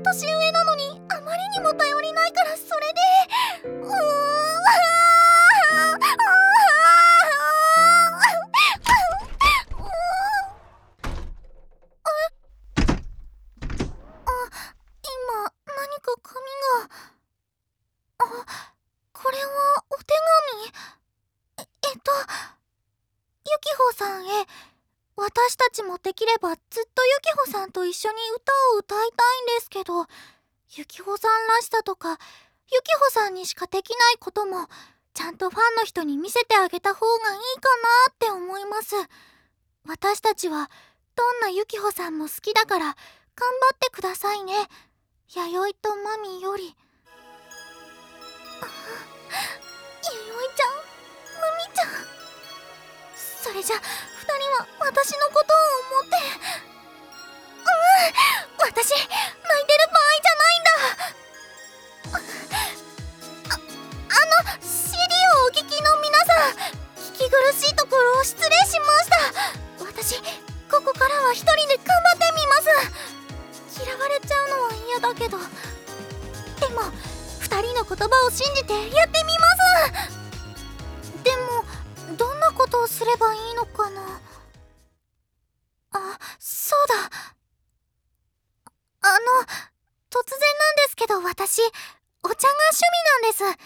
年上なのにあまりにも頼りないから、それで今何か紙が。これはお手紙。ユキホさんへ。私たちもできればずっとユキホさんと一緒に歌を歌いたいんですけど、ユキホさんらしさとかユキホさんにしかできないこともちゃんとファンの人に見せてあげた方がいいかなって思います。私たちはどんなユキホさんも好きだから頑張ってくださいね。弥生とマミより。弥生ちゃん、マミちゃん。それじゃ2人は私のことを思って。私泣いてる場合じゃないんだ。CD をお聞きの皆さん、聞き苦しいところを失礼しました。私ここからは一人で頑張ってみます。嫌われちゃうのは嫌だけど、でも2人の言葉を信じてやってみます。でもどんなことをすればいいのかな。そうだ。突然なんですけど、私お茶が趣味なんです。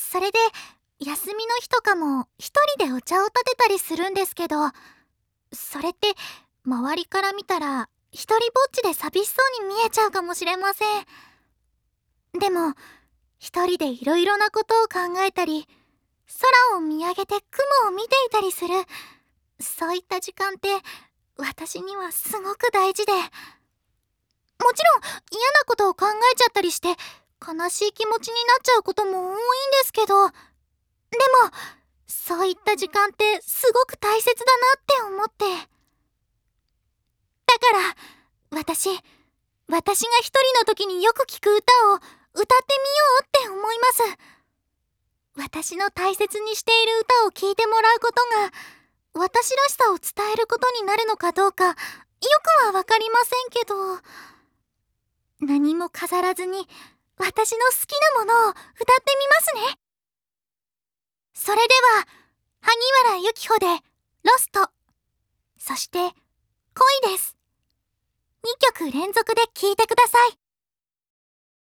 それで休みの日とかも一人でお茶を立てたりするんですけど、それって周りから見たら一人ぼっちで寂しそうに見えちゃうかもしれません。でも一人でいろいろなことを考えたり、空を見上げて雲を見ていたりする、そういった時間って私にはすごく大事で、もちろん嫌なことを考えちゃったりして悲しい気持ちになっちゃうことも多いんですけど、でもそういった時間ってすごく大切だなって思って。だから私が一人の時によく聴く歌を歌ってみようって思います。私の大切にしている歌を聴いてもらうことが私らしさを伝えることになるのかどうかよくはわかりませんけど、何も飾らずに私の好きなものを歌ってみますね。それでは萩原由紀穂でロスト、そして恋です。2曲連続で聴いてください。